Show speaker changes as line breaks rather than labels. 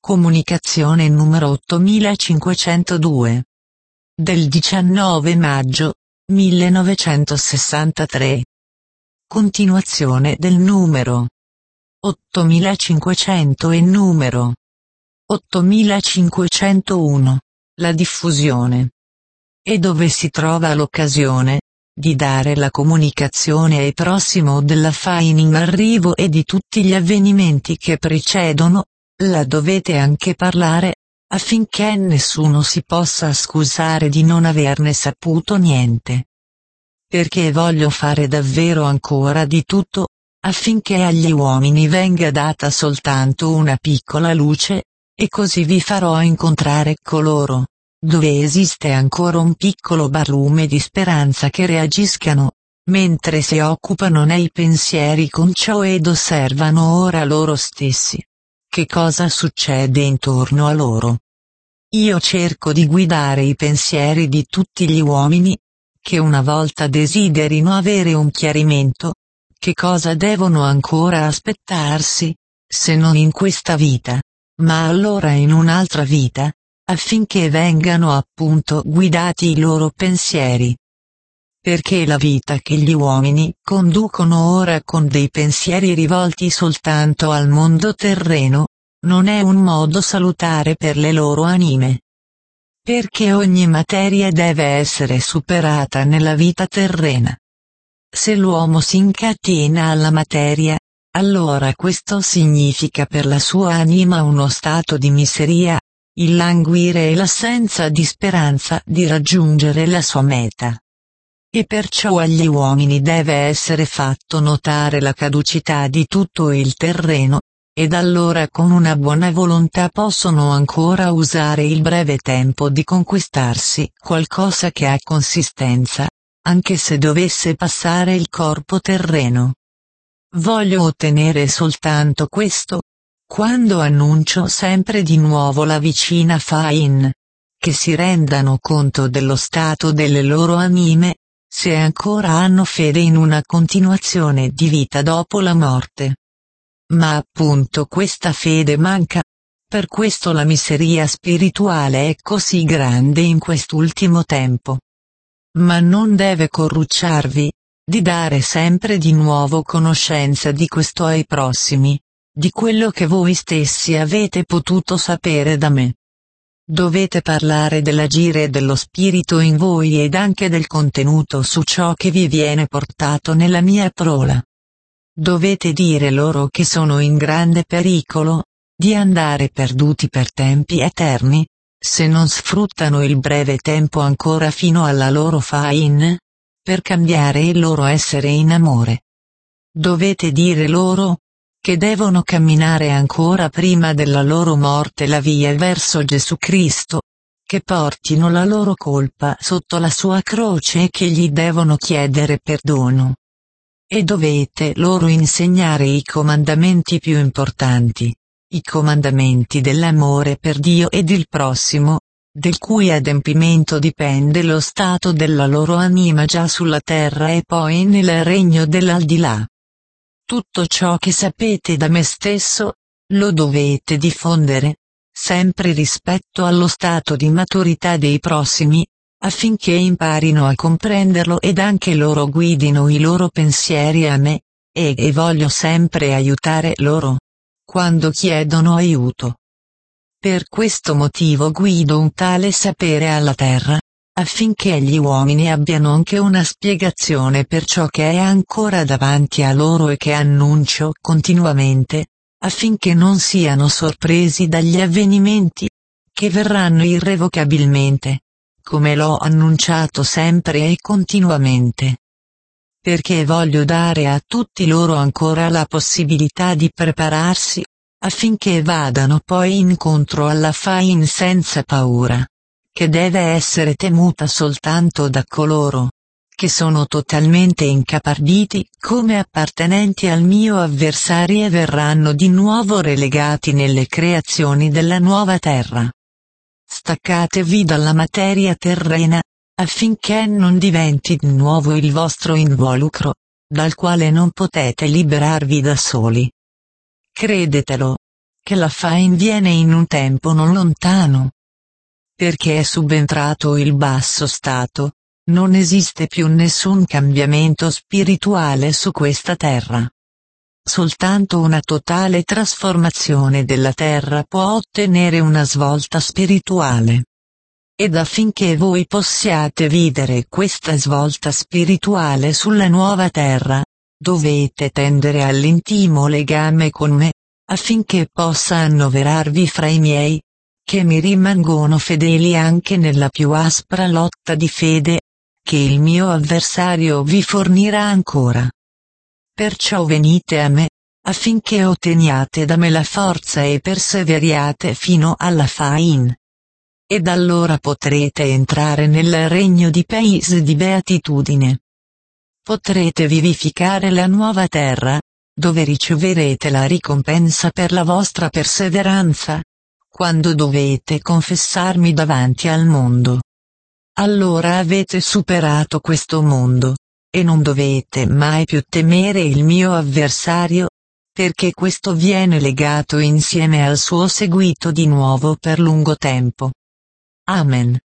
Comunicazione numero 8502. Del 19 maggio 1963. Continuazione del numero 8500 e numero 8501. La diffusione. E dove si trova l'occasione di dare la comunicazione ai prossimo della fine in arrivo e di tutti gli avvenimenti che precedono, la dovete anche parlare, affinché nessuno si possa scusare di non averne saputo niente. Perché voglio fare davvero ancora di tutto, affinché agli uomini venga data soltanto una piccola luce, e così vi farò incontrare coloro, dove esiste ancora un piccolo barlume di speranza che reagiscano, mentre si occupano nei pensieri con ciò ed osservano ora loro stessi. Che cosa succede intorno a loro? Io cerco di guidare i pensieri di tutti gli uomini, che una volta desiderino avere un chiarimento, che cosa devono ancora aspettarsi, se non in questa vita, ma allora in un'altra vita, affinché vengano appunto guidati i loro pensieri. Perché la vita che gli uomini conducono ora con dei pensieri rivolti soltanto al mondo terreno, non è un modo salutare per le loro anime. Perché ogni materia deve essere superata nella vita terrena. Se l'uomo si incatena alla materia, allora questo significa per la sua anima uno stato di miseria, il languire e l'assenza di speranza di raggiungere la sua meta. E perciò agli uomini deve essere fatto notare la caducità di tutto il terreno, ed allora con una buona volontà possono ancora usare il breve tempo di conquistarsi qualcosa che ha consistenza, anche se dovesse passare il corpo terreno. Voglio ottenere soltanto questo, quando annuncio sempre di nuovo la vicina fine, che si rendano conto dello stato delle loro anime, se ancora hanno fede in una continuazione di vita dopo la morte. Ma appunto questa fede manca, per questo la miseria spirituale è così grande in quest'ultimo tempo. Ma non deve corrucciarvi, di dare sempre di nuovo conoscenza di questo ai prossimi, di quello che voi stessi avete potuto sapere da me. Dovete parlare dell'agire dello spirito in voi ed anche del contenuto su ciò che vi viene portato nella mia parola. Dovete dire loro che sono in grande pericolo di andare perduti per tempi eterni, se non sfruttano il breve tempo ancora fino alla loro fine, per cambiare il loro essere in amore. Dovete dire loro che devono camminare ancora prima della loro morte la via verso Gesù Cristo, che portino la loro colpa sotto la sua croce e che gli devono chiedere perdono. E dovete loro insegnare i comandamenti più importanti, i comandamenti dell'amore per Dio ed il prossimo, del cui adempimento dipende lo stato della loro anima già sulla terra e poi nel regno dell'aldilà. Tutto ciò che sapete da me stesso, lo dovete diffondere, sempre rispetto allo stato di maturità dei prossimi, affinché imparino a comprenderlo ed anche loro guidino i loro pensieri a me, e voglio sempre aiutare loro, quando chiedono aiuto. Per questo motivo guido un tale sapere alla terra, affinché gli uomini abbiano anche una spiegazione per ciò che è ancora davanti a loro e che annuncio continuamente, affinché non siano sorpresi dagli avvenimenti, che verranno irrevocabilmente, come l'ho annunciato sempre e continuamente. Perché voglio dare a tutti loro ancora la possibilità di prepararsi, affinché vadano poi incontro alla fine senza paura, che deve essere temuta soltanto da coloro che sono totalmente incaparditi come appartenenti al mio avversario e verranno di nuovo relegati nelle creazioni della nuova terra. Staccatevi dalla materia terrena, affinché non diventi di nuovo il vostro involucro, dal quale non potete liberarvi da soli. Credetelo, che la fine viene in un tempo non lontano. Perché è subentrato il basso stato, non esiste più nessun cambiamento spirituale su questa terra. Soltanto una totale trasformazione della terra può ottenere una svolta spirituale. Ed affinché voi possiate vivere questa svolta spirituale sulla nuova terra, dovete tendere all'intimo legame con me, affinché possa annoverarvi fra i miei, che mi rimangono fedeli anche nella più aspra lotta di fede, che il mio avversario vi fornirà ancora. Perciò venite a me, affinché otteniate da me la forza e perseveriate fino alla fine. Ed allora potrete entrare nel regno di paese di beatitudine. Potrete vivificare la nuova terra, dove riceverete la ricompensa per la vostra perseveranza, quando dovete confessarmi davanti al mondo. Allora avete superato questo mondo, e non dovete mai più temere il mio avversario, perché questo viene legato insieme al suo seguito di nuovo per lungo tempo. Amen.